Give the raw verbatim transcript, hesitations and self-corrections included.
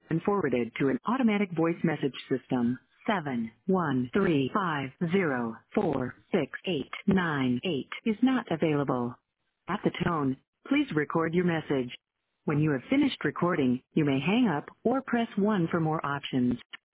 and forwarded to an automatic voice message system. Seven one three five zero four six eight nine eight is not available. At the tone, please record your message. When you have finished recording, you may hang up or press one for more options.